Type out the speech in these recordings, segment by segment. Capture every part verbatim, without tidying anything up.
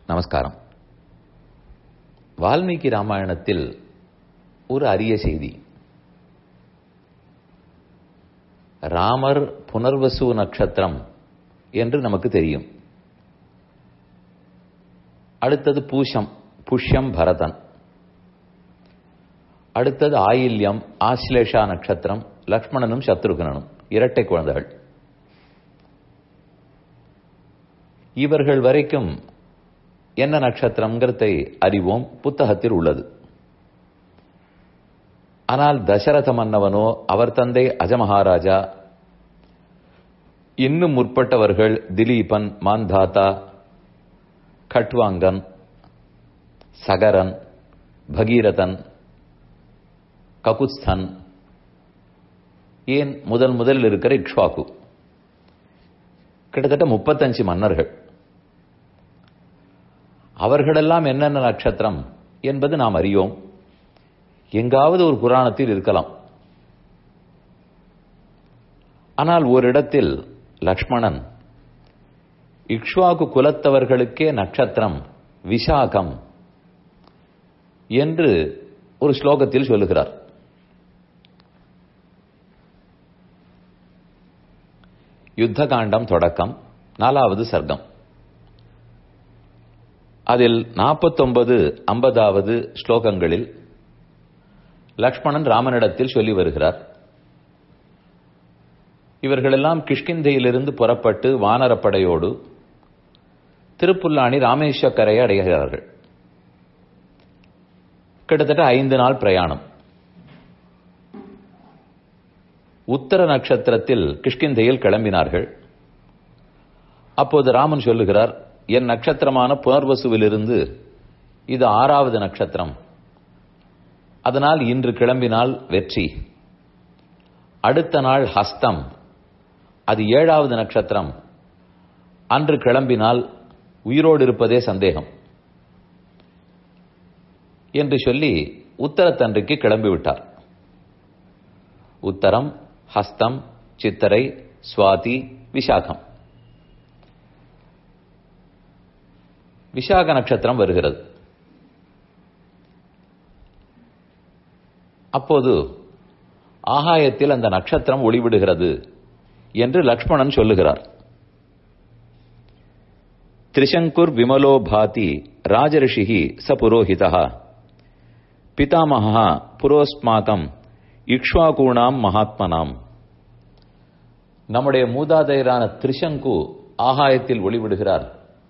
நமஸ்காரம். வால்மீகி ராமாயணத்தில் ஒரு அரிய செய்தி. ராமர் புனர்வசு நட்சத்திரம் என்று நமக்கு தெரியும். அடுத்தது பூஷம், புஷ்யம் பரதன். அடுத்தது ஆயில்யம், ஆஸ்லேஷா நட்சத்திரம், லக்ஷ்மணனும் சத்ருகனும் இரட்டை குழந்தைகள். இவர்கள் வரைக்கும் என்ன நட்சத்திரங்கிறதை அறிவோம், புத்தகத்தில் உள்ளது. ஆனால் தசரத மன்னவனோ அவர் தந்தை அஜமகாராஜா, இன்னும் முற்பட்டவர்கள் திலீபன், மாந்தாதா, கட்வாங்கன், சகரன், பகீரதன், ககுஸ்தன், ஏன் முதல் முதலில் இருக்கிற இக்ஷ்வாகு, கிட்டத்தட்ட முப்பத்தஞ்சு மன்னர்கள். அவர்களெல்லாம் என்னென்ன நட்சத்திரம் என்பது நாம் அறியோம். எங்காவது ஒரு புராணத்தில் இருக்கலாம். ஆனால் ஓரிடத்தில் லக்ஷ்மணன் இக்ஷ்வாகு குலத்தவர்களுக்கே நட்சத்திரம் விசாகம் என்று ஒரு ஸ்லோகத்தில் சொல்லுகிறார். யுத்த காண்டம் தொடக்கம், நாலாவது சர்க்கம். அதில் நாற்பத்தொன்பது ஐம்பதாவது ஸ்லோகங்களில் லக்ஷ்மணன் ராமனிடத்தில் சொல்லி வருகிறார். இவர்களெல்லாம் கிஷ்கிந்தையிலிருந்து புறப்பட்டு வானரப்படையோடு திருப்புல்லானி ராமேஸ்வரக்கரையை அடைகிறார்கள். கிட்டத்தட்ட ஐந்து நாள் பிரயாணம். உத்தர நட்சத்திரத்தில் கிஷ்கிந்தையில் கிளம்பினார்கள். அப்போது ராமன் சொல்லுகிறார், என் நட்சத்திரமான புனர்வசுவிலிருந்து இது ஆறாவது நட்சத்திரம், அதனால் இன்று கிளம்பினால் வெற்றி. அடுத்த நாள் ஹஸ்தம், அது ஏழாவது நட்சத்திரம், அன்று கிளம்பினால் உயிரோடு இருப்பதே சந்தேகம் என்று சொல்லி உத்தரத்தன்றைக்கு கிளம்பிவிட்டார். உத்தரம், ஹஸ்தம், சித்திரை, சுவாதி, விசாகம். விசாக நட்சத்திரம் வருகிறது. அப்போது ஆகாயத்தில் அந்த நட்சத்திரம் ஒளிவிடுகிறது என்று லக்ஷ்மணன் சொல்லுகிறார். திரிசங்குர் விமலோ பாதி ராஜரிஷிஹி ச புரோஹிதா பிதாமகா புரோஸ்மாகம் இக்ஷ்வாகூணாம் மகாத்மனாம். நம்முடைய மூதாதையரான திரிசங்கு ஆகாயத்தில் ஒளிவிடுகிறார்.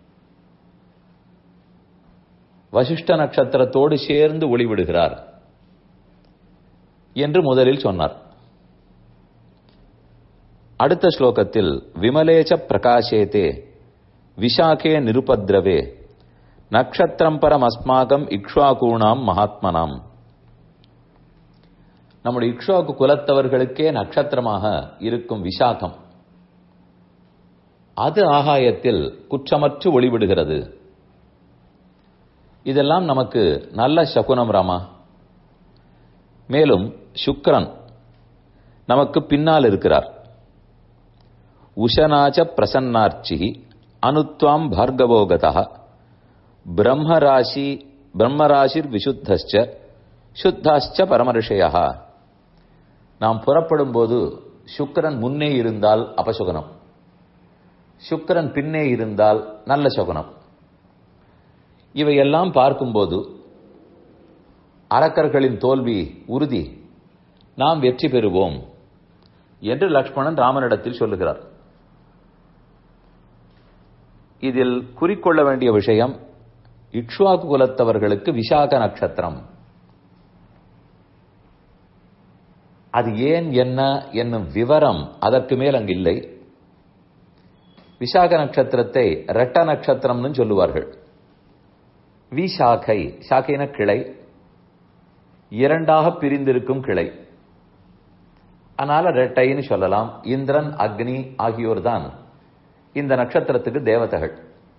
வசிஷ்ட நட்சத்திரத்தோடு சேர்ந்து ஒளிவிடுகிறார் என்று முதலில் சொன்னார். அடுத்த ஸ்லோகத்தில் விமலேச்ச பிரகாசேதே விசாகே நிருபத்ரவே நக்ஷத்திரம் பரம் அஸ்மாகம் இக்ஷ்வாகூணாம் மகாத்மனாம். நம்முடைய இக்ஷ்வாகு குலத்தவர்களுக்கே நட்சத்திரமாக இருக்கும் விசாகம், அது ஆகாயத்தில் குற்றமற்று ஒளிவிடுகிறது. இதெல்லாம் நமக்கு நல்ல சகுனம் ராமா. மேலும் சுக்கிரன் நமக்கு பின்னால் இருக்கிறார். உஷனாச்ச பிரசன்னார்ச்சி அனுத்வாம் பார்கவோகதா பிரம்மராசி பிரம்மராசிர் விசுத்தஸ்ச சுத்தாஸ்ச பரமரிஷயா. நாம் புறப்படும் போது சுக்கிரன் முன்னே இருந்தால் அபசுகனம், சுக்கிரன் பின்னே இருந்தால் நல்ல சகுனம். இவையெல்லாம் பார்க்கும்போது அரக்கர்களின் தோல்வி உறுதி, நாம் வெற்றி பெறுவோம் என்று லக்ஷ்மணன் ராமனிடத்தில் சொல்லுகிறார். இதில் குறிக்கொள்ள வேண்டிய விஷயம், இக்ஷ்வாகு குலத்தவர்களுக்கு விசாக நட்சத்திரம். அது ஏன் என்ன என்னும் விவரம் அதற்கு மேல் அங்கு இல்லை. விசாக நட்சத்திரத்தை ரெட்ட நட்சத்திரம்னு சொல்லுவார்கள். விசாகை, சாக்கைன கிளை, இரண்டாக பிரிந்திருக்கும் கிளை, அதனால ரெட்டைன்னு சொல்லலாம். இந்திரன், அக்னி ஆகியோர் தான் இந்த நட்சத்திரத்துக்கு தேவதைகள்.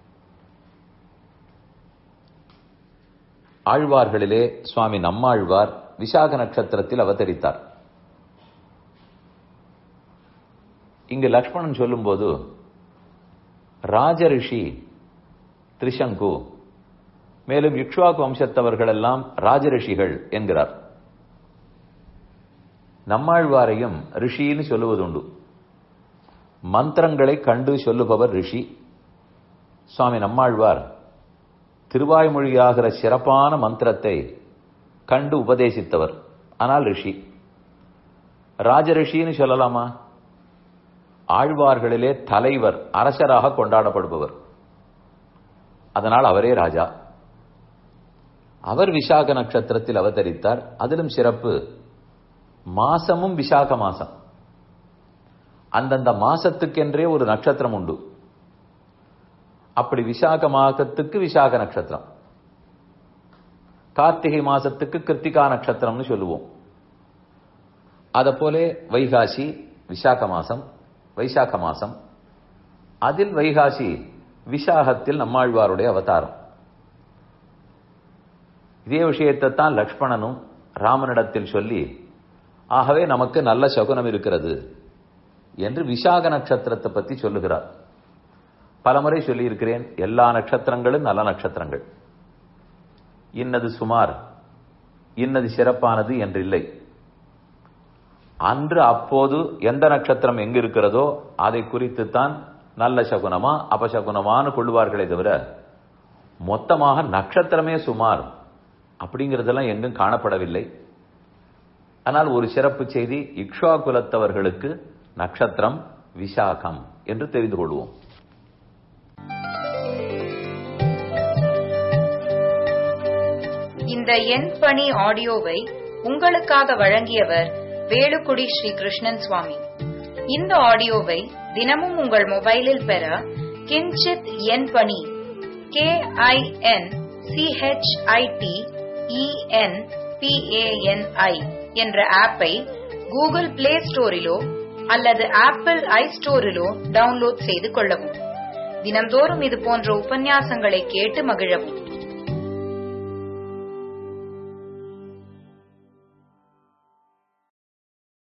ஆழ்வார்களிலே சுவாமி நம்மாழ்வார் விசாக நட்சத்திரத்தில் அவதரித்தார். இங்கு லக்ஷ்மணன் சொல்லும்போது ராஜரிஷி திரிசங்கு மேலும் இக்ஷ்வாகு வம்சத்தவர்கள் எல்லாம் ராஜரிஷிகள் என்கிறார். நம்மாழ்வாரையும் ரிஷின்னு சொல்லுவதுண்டு. மந்திரங்களை கண்டு சொல்லுபவர் ரிஷி. சுவாமி நம்மாழ்வார் திருவாய்மொழியாகிற சிறப்பான மந்திரத்தை கண்டு உபதேசித்தவர். ஆனால் ரிஷி. ராஜரிஷின்னு சொல்லலாமா? ஆழ்வார்களிலே தலைவர், அரசராக கொண்டாடப்படுபவர். அதனால் அவரே ராஜா. அவர் விசாக நட்சத்திரத்தில் அவதரித்தார். அதிலும் சிறப்பு, மாசமும் விசாக மாசம். அந்தந்த மாசத்துக்கென்றே ஒரு நட்சத்திரம் உண்டு. அப்படி விசாக மாசத்துக்கு விசாக நட்சத்திரம், கார்த்திகை மாசத்துக்கு கிருத்திகா நட்சத்திரம்னு சொல்லுவோம். அத போல வைகாசி விசாக மாசம், வைசாக மாசம். அதில் வைகாசி விசாகத்தில் நம்மாழ்வாருடைய அவதாரம். இதே விஷயத்தை தான் லக்ஷ்மணனும் ராமனிடத்தில் சொல்லி, ஆகவே நமக்கு நல்ல சகுனம் இருக்கிறது என்று விசாக நட்சத்திரத்தை பற்றி சொல்லுகிறார். பலமுறை சொல்லியிருக்கிறேன், எல்லா நட்சத்திரங்களும் நல்ல நட்சத்திரங்கள். இன்னது சுமார், இன்னது சிறப்பானது என்றில்லை. அன்று அப்போது எந்த நட்சத்திரம் எங்கு இருக்கிறதோ அதை குறித்துத்தான் நல்ல சகுனமா அபசகுனமானு கொள்வார்களே தவிர, மொத்தமாக நட்சத்திரமே சுமார் அப்படிங்கிறதெல்லாம் எங்கும் காணப்படவில்லை. ஆனால் ஒரு சிறப்பு செய்தி, இக்ஷ்வா குலத்தவர்களுக்கு நட்சத்திரம் விசாகம் என்று தெரிந்து கொள்வோம். இந்த என் பணி ஆடியோவை உங்களுக்காக வழங்கியவர் வேலுக்குடி ஸ்ரீ கிருஷ்ணன் சுவாமி. இந்த ஆடியோவை தினமும் உங்கள் மொபைலில் பெற கிஞ்சித் என் பணி கே ஐ என் சிஹெச்ஐடி இஎன் பிஏஎன்ஐ என்ற ஆப்பை கூகுள் பிளே ஸ்டோரிலோ அல்லது ஆப்பிள் ஐ ஸ்டோரிலோ டவுன்லோட் செய்து கொள்ளவும். தினந்தோறும் இது போன்ற உபன்யாசங்களை கேட்டு மகிழவும்.